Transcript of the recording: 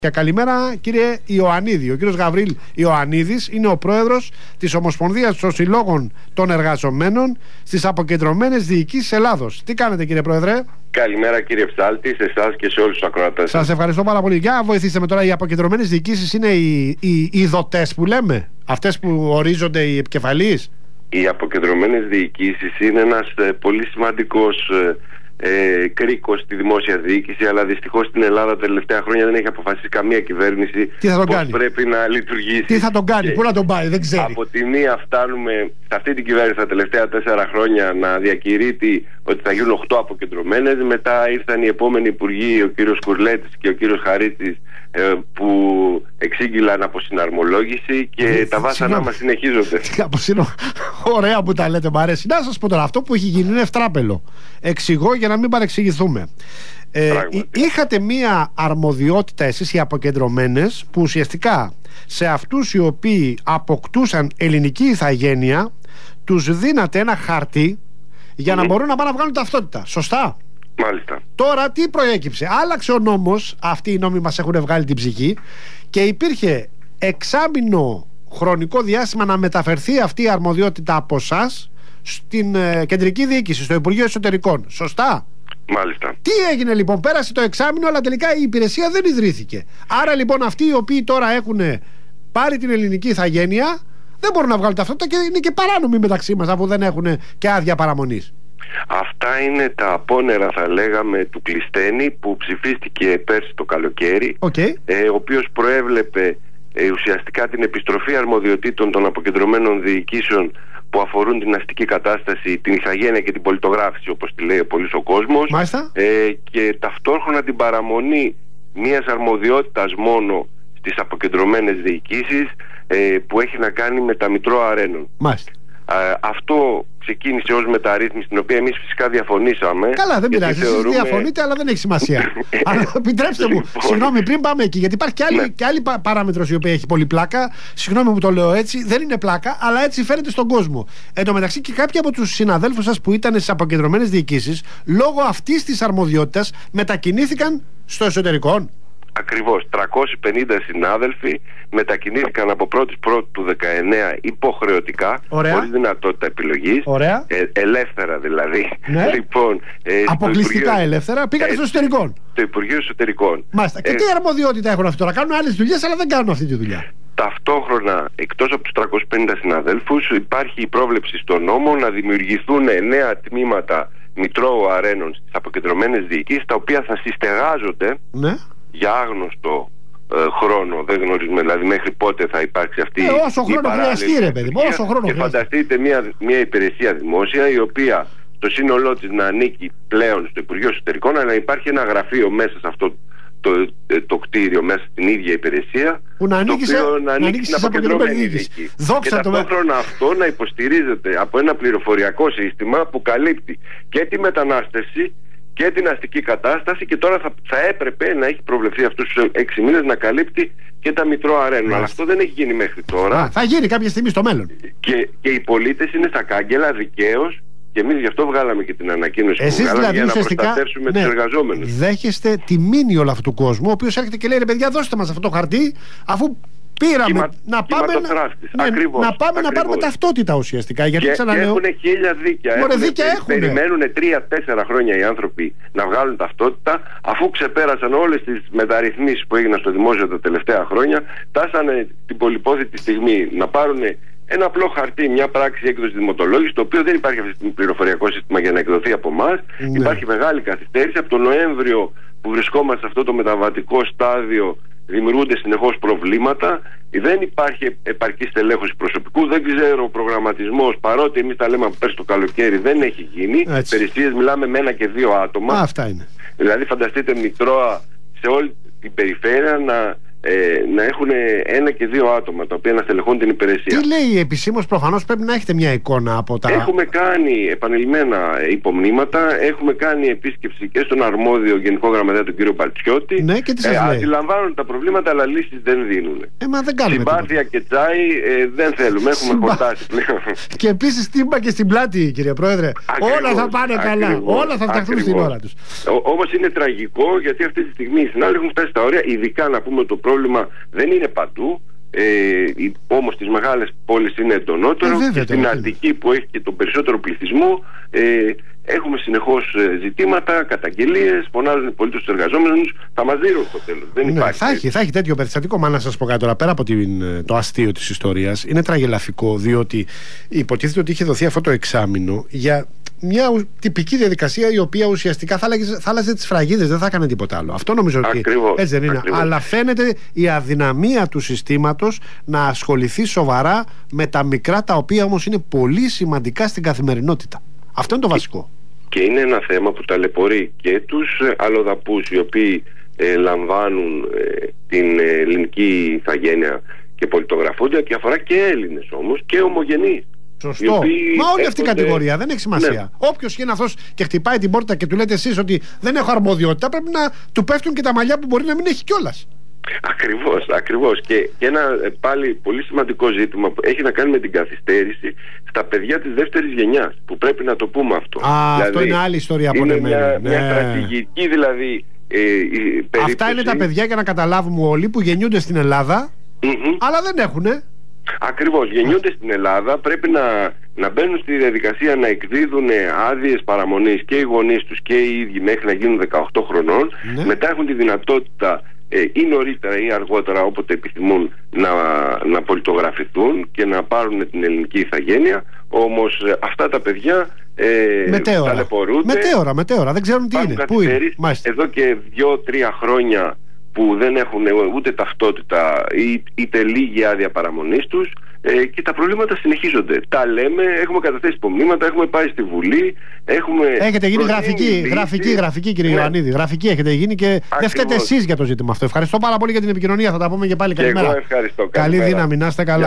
Και καλημέρα κύριε Ιωαννίδη. Ο κύριος Γαβρίλ Ιωαννίδης είναι ο πρόεδρος της Ομοσπονδίας των Συλλόγων των Εργαζομένων στις Αποκεντρωμένες Διοικήσεις Ελλάδος. Τι κάνετε κύριε πρόεδρε? Καλημέρα κύριε Ψάλτη, σε εσάς και σε όλους τους ακροατές. Σας ευχαριστώ πάρα πολύ. Για βοηθήστε με τώρα, οι αποκεντρωμένες διοικήσεις είναι οι δοτές που λέμε, αυτές που ορίζονται οι επικεφαλείς? Οι αποκεντρωμένες διοικήσεις είναι ένας πολύ σημαντικός κρίκος στη δημόσια διοίκηση, αλλά δυστυχώς στην Ελλάδα τα τελευταία χρόνια δεν έχει αποφασίσει καμία κυβέρνηση πώς πρέπει να λειτουργήσει. Τι θα τον κάνει, πού να τον πάει, δεν ξέρει. Από τη μία φτάνουμε σε αυτή την κυβέρνηση τα τελευταία 4 χρόνια να διακηρύττει ότι θα γίνουν 8 αποκεντρωμένες. Μετά ήρθαν οι επόμενοι υπουργοί, ο κύριος Κουρλέτης και ο κύριος Χαρίτσης, που εξήγηλαν από συναρμολόγηση και τα βάσανα μας συνεχίζονται. Ωραία που τα λέτε, μ' αρέσει. Να σας πω τώρα, αυτό που έχει γίνει είναι ευτράπελο. Εξηγώ για να μην παρεξηγηθούμε. Είχατε μία αρμοδιότητα εσείς οι αποκεντρωμένες, που ουσιαστικά σε αυτούς οι οποίοι αποκτούσαν ελληνική ηθαγένεια τους δίνατε ένα χαρτί για να μπορούν να πάνε να βγάλουν ταυτότητα. Σωστά? Μάλιστα. Τώρα τι προέκυψε? Άλλαξε ο νόμος, αυτοί οι νόμοι μας έχουν βγάλει την ψυχή, και υπήρχε εξάμηνο χρονικό διάστημα να μεταφερθεί αυτή η αρμοδιότητα από εσάς στην κεντρική διοίκηση, στο Υπουργείο Εσωτερικών. Σωστά? Μάλιστα. Τι έγινε λοιπόν? Πέρασε το εξάμηνο, αλλά τελικά η υπηρεσία δεν ιδρύθηκε. Άρα λοιπόν αυτοί οι οποίοι τώρα έχουν πάρει την ελληνική ηθαγένεια δεν μπορούν να βγάλουν ταυτότητα και είναι και παράνομοι μεταξύ μας, αφού δεν έχουν και άδεια παραμονής. Αυτά είναι τα απόνερα, θα λέγαμε, του Κλειστένη, που ψηφίστηκε πέρσι το καλοκαίρι, ο οποίος προέβλεπε ουσιαστικά την επιστροφή αρμοδιοτήτων των αποκεντρωμένων διοικήσεων που αφορούν την αστική κατάσταση, την ηθαγένεια και την πολιτογράφηση, όπως τη λέει πολύς ο κόσμος, και ταυτόχρονα την παραμονή μιας αρμοδιότητας μόνο στις αποκεντρωμένες διοικήσεις, που έχει να κάνει με τα Μητρώα Αρένων. Αυτό ξεκίνησε ως μεταρρύθμιση, την οποία εμείς φυσικά διαφωνήσαμε. Καλά, δεν πειράζει, εσείς διαφωνείτε, αλλά δεν έχει σημασία. Αλλά επιτρέψτε μου, συγγνώμη, πριν πάμε εκεί, γιατί υπάρχει και άλλη παράμετρος η οποία έχει πολύ πλάκα. Συγγνώμη που το λέω έτσι, δεν είναι πλάκα, αλλά έτσι φαίνεται στον κόσμο. Εν τω μεταξύ, και κάποιοι από τους συναδέλφους σας που ήταν στις αποκεντρωμένες διοικήσεις, λόγω αυτής της αρμοδιότητας μετακινήθηκαν στο εσωτερικό. Ακριβώς, 350 συνάδελφοι μετακινήθηκαν από 1η Πρώτου του 19 υποχρεωτικά, χωρίς δυνατότητα επιλογής, ελεύθερα δηλαδή. Λοιπόν, αποκλειστικά ελεύθερα, πήγανε στο εσωτερικό. Το Υπουργείο Εσωτερικών. Μάλιστα. Και τι αρμοδιότητα έχουν αυτοί τώρα? Κάνουν άλλες δουλειές, αλλά δεν κάνουν αυτή τη δουλειά. Ταυτόχρονα, εκτός από τους 350 συναδέλφους, υπάρχει η πρόβλεψη στον νόμο να δημιουργηθούν 9 τμήματα Μητρώου Αρένων στις αποκεντρωμένες διοικήσεις, τα οποία θα συστεγάζονται για άγνωστο χρόνο. Δεν γνωρίζουμε δηλαδή μέχρι πότε θα υπάρξει αυτή όσο χρόνο χρειαστεί, ρε παιδί μου, όσο χρόνο. Και φανταστείτε μια υπηρεσία δημόσια, η οποία το σύνολό της να ανήκει πλέον στο Υπουργείο Εσωτερικών, αλλά υπάρχει ένα γραφείο μέσα σε αυτό το κτίριο, μέσα στην ίδια υπηρεσία, που να ανήκει στην αποκεντρωμένη διοίκηση. Και ταυτόχρονα αυτό να υποστηρίζεται από ένα πληροφοριακό σύστημα που καλύπτει και τη μετανάστευση και την αστική κατάσταση, και τώρα θα έπρεπε να έχει προβλεφθεί αυτούς τους 6 μήνες να καλύπτει και τα Μητρώα Αρένων. Αλλά αυτό δεν έχει γίνει μέχρι τώρα. Θα γίνει κάποια στιγμή στο μέλλον. Και οι πολίτες είναι στα κάγκελα δικαίως, και εμείς γι' αυτό βγάλαμε και την ανακοίνωση που βγάλαμε, δηλαδή, για να προστατεύσουμε τους εργαζόμενους. Δέχεστε τη μήνυ όλου αυτού του κόσμου, ο οποίος έρχεται και λέει: ρε παιδιά, δώστε μας αυτό το χαρτί, αφού πήραμε να πάμε να πάρουμε ταυτότητα ουσιαστικά. Γιατί έχουν 1000 δίκαια. Περιμένουν 3-4 χρόνια οι άνθρωποι να βγάλουν ταυτότητα, αφού ξεπέρασαν όλες τις μεταρρυθμίσεις που έγιναν στο δημόσιο τα τελευταία χρόνια. Φτάσανε την πολυπόθητη στιγμή να πάρουν ένα απλό χαρτί, μια πράξη έκδοση δημοτολόγηση, το οποίο δεν υπάρχει αυτή τη στιγμή πληροφοριακό σύστημα για να εκδοθεί από εμάς. Υπάρχει μεγάλη καθυστέρηση. Από τον Νοέμβριο που βρισκόμαστε σε αυτό το μεταβατικό στάδιο, δημιουργούνται συνεχώς προβλήματα. Δεν υπάρχει επαρκή στελέχωση προσωπικού. Δεν ξέρω ο προγραμματισμός, παρότι εμείς τα λέμε από πέρσι το καλοκαίρι, δεν έχει γίνει. Υπηρεσίες μιλάμε με 1 και 2 άτομα. Αυτά είναι. Δηλαδή, φανταστείτε Μητρώα σε όλη την περιφέρεια να έχουν 1 και 2 άτομα τα οποία να στελεχώνουν την υπηρεσία. Τι λέει επισήμως? Προφανώς πρέπει να έχετε μια εικόνα από τα... Έχουμε κάνει επανειλημμένα υπομνήματα, έχουμε κάνει επίσκεψη και στον αρμόδιο Γενικό Γραμματέα τον κύριο Μπαλτσιώτη. Ναι, και τι σας λέει? Αντιλαμβάνουν τα προβλήματα, αλλά λύσεις δεν δίνουν. Μα δεν κάνουμε συμπάθεια και τσάι δεν θέλουμε, έχουμε χορτάσει πλέον. Και επίσης τύμπα και στην πλάτη, κύριε Πρόεδρε. Ακριβώς, όλα θα πάνε καλά, όλα θα φτιαχτούν στην ώρα τους. Όμως είναι τραγικό, γιατί αυτή τη στιγμή οι συνάδελφοι έχουν φτάσει στα όρια, ειδικά να πούμε το πρόβλημα δεν είναι παντού. Όμως στις μεγάλες πόλεις είναι εντονότερο, και στην Αττική που έχει και τον περισσότερο πληθυσμό έχουμε συνεχώς ζητήματα, καταγγελίες, φωνάζουν οι πολίτες τους εργαζόμενους, θα μας δίνουν στο τέλος. Δεν υπάρχει. Θα έχει τέτοιο περιστατικό. Μα να σας πω κάτι τώρα, πέρα από το αστείο της ιστορίας, είναι τραγελαφικό, διότι υποτίθεται ότι είχε δοθεί αυτό το εξάμηνο για μια τυπική διαδικασία, η οποία ουσιαστικά θα άλλαζε τις φραγίδες, δεν θα έκανε τίποτα άλλο. Αυτό νομίζω ότι έτσι δεν είναι. Ακριβώς. Αλλά φαίνεται η αδυναμία του συστήματος να ασχοληθεί σοβαρά με τα μικρά, τα οποία όμως είναι πολύ σημαντικά στην καθημερινότητα. Αυτό είναι το βασικό. Και είναι ένα θέμα που ταλαιπωρεί και τους αλλοδαπούς, οι οποίοι λαμβάνουν την ελληνική ηθαγένεια και πολιτογραφούνται, και αφορά και Έλληνες όμως και ομογενείς. Σωστό. Μα όλη αυτή η κατηγορία δεν έχει σημασία. Ναι. Όποιος είναι αυτός και χτυπάει την πόρτα και του λέτε εσείς ότι δεν έχω αρμοδιότητα, πρέπει να του πέφτουν και τα μαλλιά που μπορεί να μην έχει κιόλας. Ακριβώς. Και ένα πάλι πολύ σημαντικό ζήτημα που έχει να κάνει με την καθυστέρηση στα παιδιά της δεύτερης γενιάς, που πρέπει να το πούμε αυτό. Δηλαδή, αυτό είναι άλλη ιστορία από είναι μια στρατηγική, δηλαδή περίπτωση. Αυτά είναι τα παιδιά, για να καταλάβουμε όλοι, που γεννιούνται στην Ελλάδα, αλλά δεν έχουνε. Ακριβώς, γεννιούνται στην Ελλάδα, πρέπει να μπαίνουν στη διαδικασία να εκδίδουν άδειες παραμονής και οι γονείς τους και οι ίδιοι μέχρι να γίνουν 18 χρονών. Μετά έχουν τη δυνατότητα ή νωρίτερα ή αργότερα, όποτε επιθυμούν, να πολιτογραφηθούν και να πάρουν την ελληνική ηθαγένεια. Όμως αυτά τα παιδιά ταλαιπωρούνται. Μετέωρα, δεν ξέρουν τι είναι. Πού είναι? Εδώ και 2-3 χρόνια που δεν έχουν ούτε ταυτότητα είτε λίγη άδεια παραμονής τους, και τα προβλήματα συνεχίζονται. Τα λέμε, έχουμε καταθέσει υπομνήματα, έχουμε πάει στη Βουλή, έχετε γίνει γραφική κύριε Ιωαννίδη. Γραφική έχετε γίνει και δεν φταίτε εσείς για το ζήτημα αυτό. Ευχαριστώ πάρα πολύ για την επικοινωνία. Θα τα πούμε και πάλι. Καλημέρα. Εγώ ευχαριστώ. Καλή δύναμη, να είστε καλά.